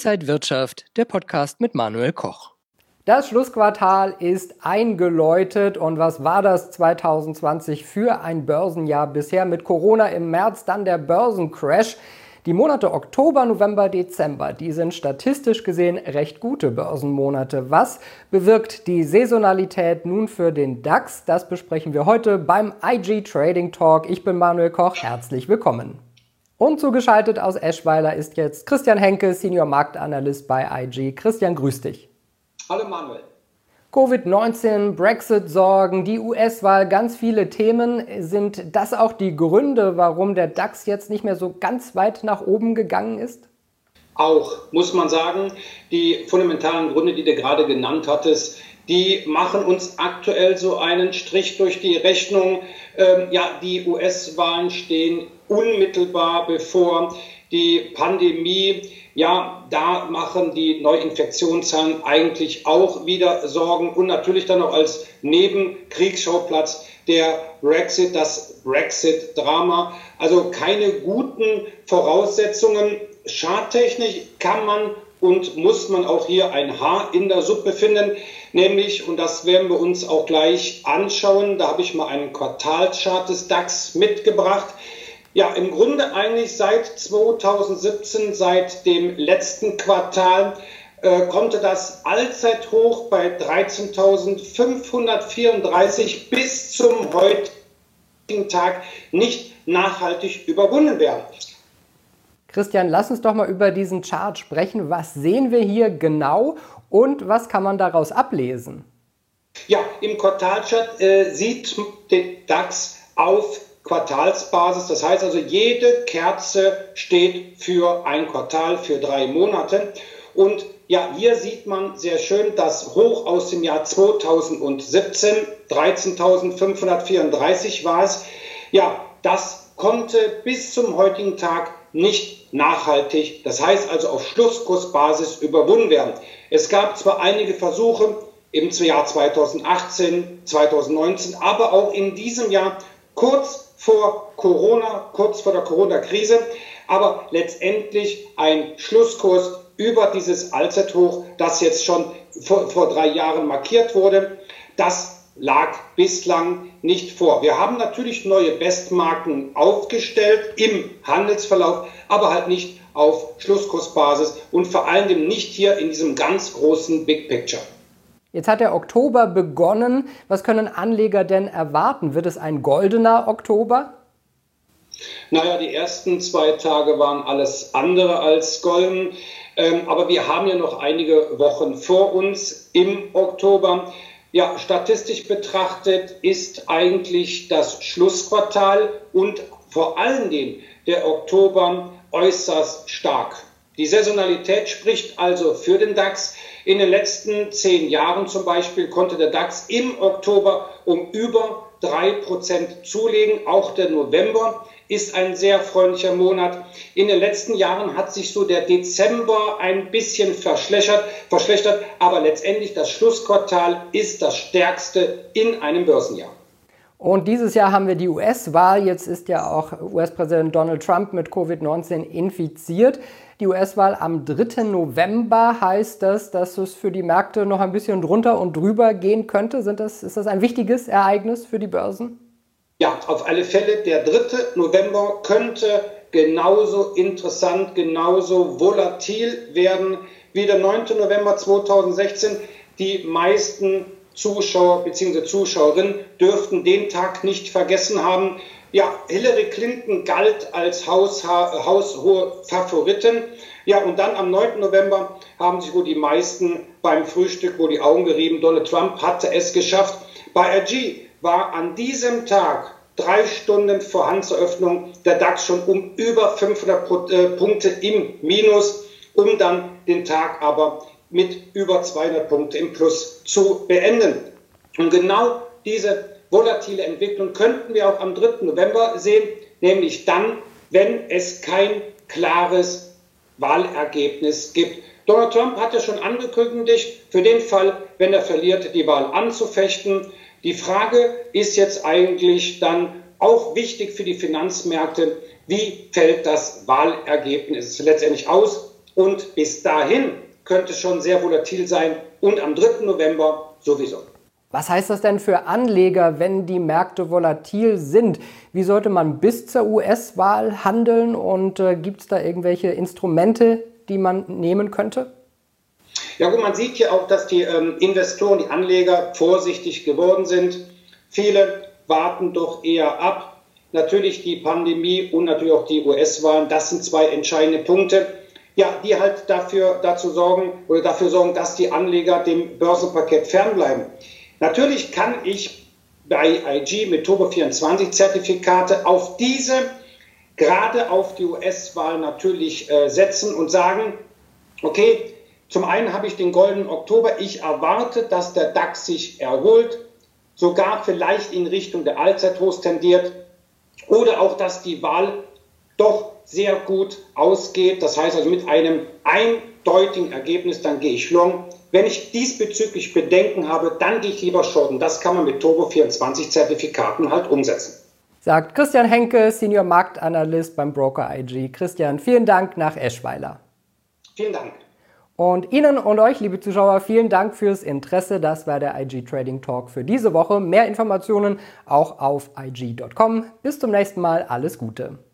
Inside Wirtschaft, der Podcast mit Manuel Koch. Das Schlussquartal ist eingeläutet und was war das 2020 für ein Börsenjahr bisher? Mit Corona im März, dann der Börsencrash. Die Monate Oktober, November, Dezember, die sind statistisch gesehen recht gute Börsenmonate. Was bewirkt die Saisonalität nun für den DAX? Das besprechen wir heute beim IG Trading Talk. Ich bin Manuel Koch, herzlich willkommen. Und zugeschaltet aus Eschweiler ist jetzt Christian Henke, Senior Marktanalyst bei IG. Christian, grüß dich. Hallo Manuel. Covid-19, Brexit-Sorgen, die US-Wahl, ganz viele Themen. Sind das auch die Gründe, warum der DAX jetzt nicht mehr so ganz weit nach oben gegangen ist? Auch, muss man sagen, die fundamentalen Gründe, die du gerade genannt hattest, die machen uns aktuell so einen Strich durch die Rechnung. Die US-Wahlen stehen unmittelbar bevor. Die Pandemie, da machen die Neuinfektionszahlen eigentlich auch wieder Sorgen. Und natürlich dann noch als Nebenkriegsschauplatz der Brexit, das Brexit-Drama. Also keine guten Voraussetzungen. Charttechnisch kann man und muss man auch hier ein Haar in der Suppe finden. Nämlich, und das werden wir uns auch gleich anschauen, da habe ich mal einen Quartalschart des DAX mitgebracht. Ja, im Grunde eigentlich seit 2017, seit dem letzten Quartal, konnte das Allzeithoch bei 13.534 bis zum heutigen Tag nicht nachhaltig überwunden werden. Christian, lass uns doch mal über diesen Chart sprechen. Was sehen wir hier genau und was kann man daraus ablesen? Ja, im Quartalchart sieht den DAX auf Quartalsbasis. Das heißt also, jede Kerze steht für ein Quartal, für 3 Monate. Und ja, hier sieht man sehr schön das Hoch aus dem Jahr 2017, 13.534 war es. Ja, das konnte bis zum heutigen Tag nicht nachhaltig, das heißt also auf Schlusskursbasis überwunden werden. Es gab zwar einige Versuche im Jahr 2018, 2019, aber auch in diesem Jahr kurz vor Corona, kurz vor der Corona-Krise, aber letztendlich ein Schlusskurs über dieses Allzeithoch, das jetzt schon vor 3 Jahren markiert wurde, das lag bislang nicht vor. Wir haben natürlich neue Bestmarken aufgestellt im Handelsverlauf, aber halt nicht auf Schlusskursbasis und vor allem nicht hier in diesem ganz großen Big Picture. Jetzt hat der Oktober begonnen. Was können Anleger denn erwarten? Wird es ein goldener Oktober? Naja, die ersten 2 Tage waren alles andere als golden. Aber wir haben ja noch einige Wochen vor uns im Oktober. Ja, statistisch betrachtet ist eigentlich das Schlussquartal und vor allen Dingen der Oktober äußerst stark. Die Saisonalität spricht also für den DAX. In den letzten 10 Jahren zum Beispiel konnte der DAX im Oktober um über 3% zulegen. Auch der November ist ein sehr freundlicher Monat. In den letzten Jahren hat sich so der Dezember ein bisschen verschlechtert, aber letztendlich das Schlussquartal ist das stärkste in einem Börsenjahr. Und dieses Jahr haben wir die US-Wahl. Jetzt ist ja auch US-Präsident Donald Trump mit Covid-19 infiziert. Die US-Wahl am 3. November, heißt das, dass es für die Märkte noch ein bisschen drunter und drüber gehen könnte? Ist das ein wichtiges Ereignis für die Börsen? Ja, auf alle Fälle. Der 3. November könnte genauso interessant, genauso volatil werden wie der 9. November 2016. Die meisten Zuschauer bzw. Zuschauerinnen dürften den Tag nicht vergessen haben. Ja, Hillary Clinton galt als haushohe Favoritin. Ja, und dann am 9. November haben sich wohl die meisten beim Frühstück wohl die Augen gerieben. Donald Trump hatte es geschafft. Bei IG war an diesem Tag 3 Stunden vor Handelseröffnung der DAX schon um über 500 Punkte im Minus, um dann den Tag aber mit über 200 Punkte im Plus zu beenden. Und genau diese volatile Entwicklung könnten wir auch am 3. November sehen, nämlich dann, wenn es kein klares Wahlergebnis gibt. Donald Trump hat ja schon angekündigt, für den Fall, wenn er verliert, die Wahl anzufechten. Die Frage ist jetzt eigentlich dann auch wichtig für die Finanzmärkte, wie fällt das Wahlergebnis letztendlich aus? und bis dahin könnte es schon sehr volatil sein und am 3. November sowieso. Was heißt das denn für Anleger, wenn die Märkte volatil sind? Wie sollte man bis zur US-Wahl handeln und gibt es da irgendwelche Instrumente, die man nehmen könnte? Ja gut, man sieht ja auch, dass die Investoren, die Anleger vorsichtig geworden sind. Viele warten doch eher ab. Natürlich die Pandemie und natürlich auch die US-Wahlen, das sind zwei entscheidende Punkte, ja, die halt dafür sorgen, dass die Anleger dem Börsenparkett fernbleiben. Natürlich kann ich bei IG mit Turbo24-Zertifikate auf diese, gerade auf die US-Wahl natürlich setzen und sagen, okay, zum einen habe ich den goldenen Oktober, ich erwarte, dass der DAX sich erholt, sogar vielleicht in Richtung der Allzeithochs tendiert oder auch, dass die Wahl doch sehr gut ausgeht, das heißt also mit einem eindeutigen Ergebnis, dann gehe ich long. Wenn ich diesbezüglich Bedenken habe, dann gehe ich lieber short und das kann man mit Turbo24-Zertifikaten halt umsetzen. Sagt Christian Henke, Senior Marktanalyst beim Broker IG. Christian, vielen Dank nach Eschweiler. Vielen Dank. Und Ihnen und euch, liebe Zuschauer, vielen Dank fürs Interesse. Das war der IG Trading Talk für diese Woche. Mehr Informationen auch auf IG.com. Bis zum nächsten Mal. Alles Gute.